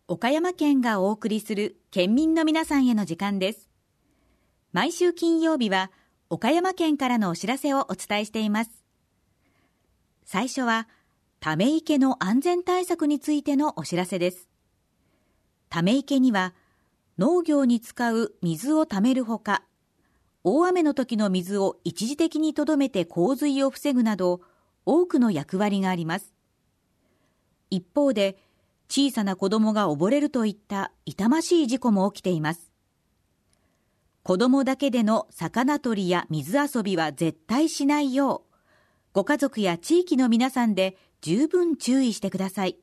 岡山県がお送りする県民の皆さんへの時間です。毎週金曜日は岡山県からのお知らせをお伝えしています。最初はため池の安全対策についてのお知らせです。ため池には農業に使う水をためるほか、大雨の時の水を一時的に留めて洪水を防ぐなど多くの役割があります。一方で小さな子供が溺れるといった痛ましい事故も起きています。子供だけでの魚取りや水遊びは絶対しないよう、ご家族や地域の皆さんで十分注意してください。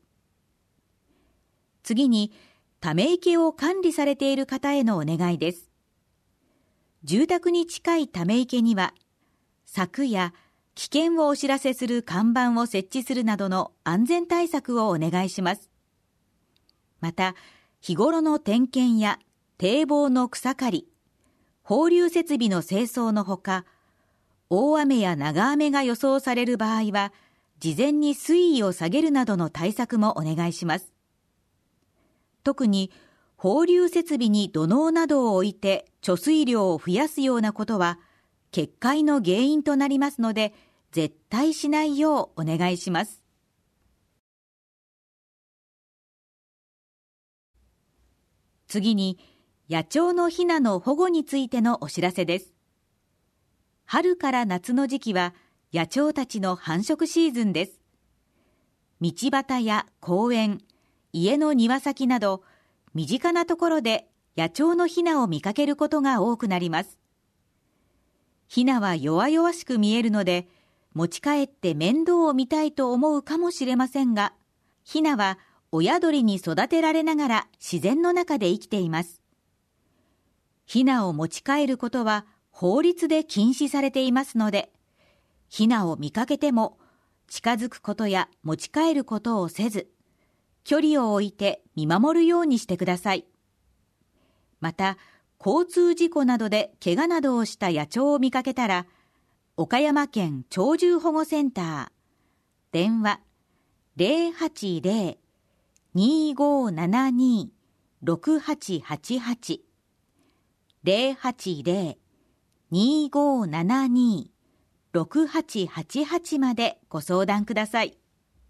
次に、ため池を管理されている方へのお願いです。住宅に近いため池には、柵や危険をお知らせする看板を設置するなどの安全対策をお願いします。また、日頃の点検や堤防の草刈り、放流設備の清掃のほか、大雨や長雨が予想される場合は、事前に水位を下げるなどの対策もお願いします。特に、放流設備に土のうなどを置いて貯水量を増やすようなことは、決壊の原因となりますので、絶対しないようお願いします。次に、野鳥のヒナの保護についてのお知らせです。春から夏の時期は野鳥たちの繁殖シーズンです。道端や公園、家の庭先など、身近なところで野鳥のヒナを見かけることが多くなります。ヒナは弱々しく見えるので、持ち帰って面倒を見たいと思うかもしれませんが、ヒナは親鳥に育てられながら自然の中で生きています。ヒナを持ち帰ることは法律で禁止されていますので、ヒナを見かけても近づくことや持ち帰ることをせず、距離を置いて見守るようにしてください。また、交通事故などで怪我などをした野鳥を見かけたら、岡山県鳥獣保護センター、電話 080-2572-6888 080-2572-6888までご相談ください。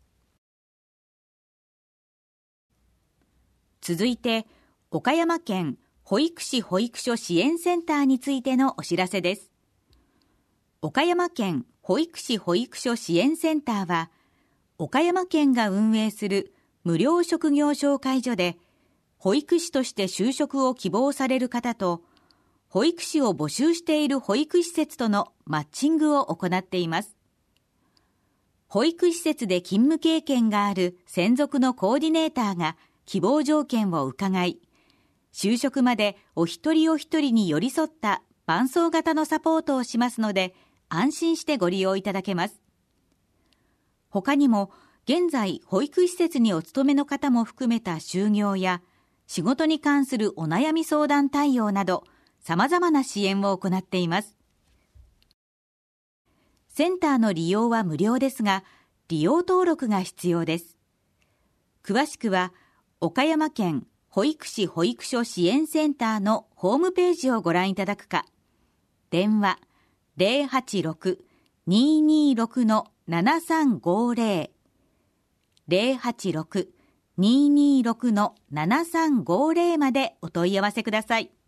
続いて、岡山県保育士保育所支援センターについてのお知らせです。岡山県保育士保育所支援センターは、岡山県が運営する無料職業紹介所で、保育士として就職を希望される方と、保育士を募集している保育施設とのマッチングを行っています。保育施設で勤務経験がある専属のコーディネーターが希望条件を伺い、就職までお一人お一人に寄り添った伴走型のサポートをしますので、安心してご利用いただけます。他にも、現在保育施設にお勤めの方も含めた就業や、仕事に関するお悩み相談対応など、様々な支援を行っています。センターの利用は無料ですが、利用登録が必要です。詳しくは、岡山県保育士保育所支援センターのホームページをご覧いただくか、電話 086-226-7350 086-226-7350 までお問い合わせください。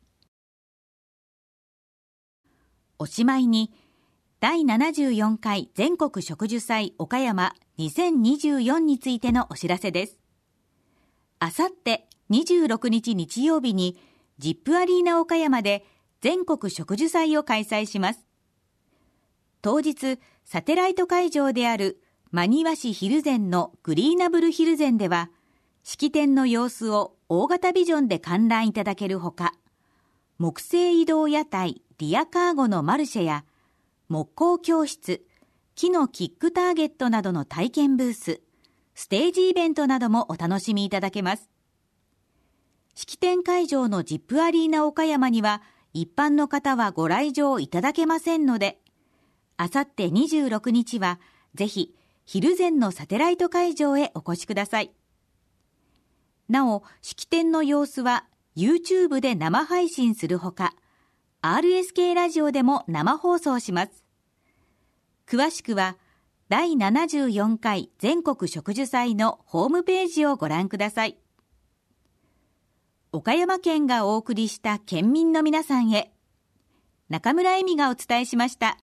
おしまいに、第74回全国植樹祭岡山2024についてのお知らせです。あさって26日日曜日に、ジップアリーナ岡山で全国植樹祭を開催します。当日、サテライト会場である真庭市蒜山のグリーナブル蒜山では、式典の様子を大型ビジョンで観覧いただけるほか、木製移動屋台リアカーゴのマルシェや、木工教室、木のキックターゲットなどの体験ブース、ステージイベントなどもお楽しみいただけます。式典会場のジップアリーナ岡山には、一般の方はご来場いただけませんので、あさって26日は、ぜひ、蒜山のサテライト会場へお越しください。 なお、式典の様子は YouTube で生配信するほか、RSK ラジオでも生放送します。詳しくは、第74回全国植樹祭のホームページをご覧ください。岡山県がお送りした県民の皆さんへ、中村恵美がお伝えしました。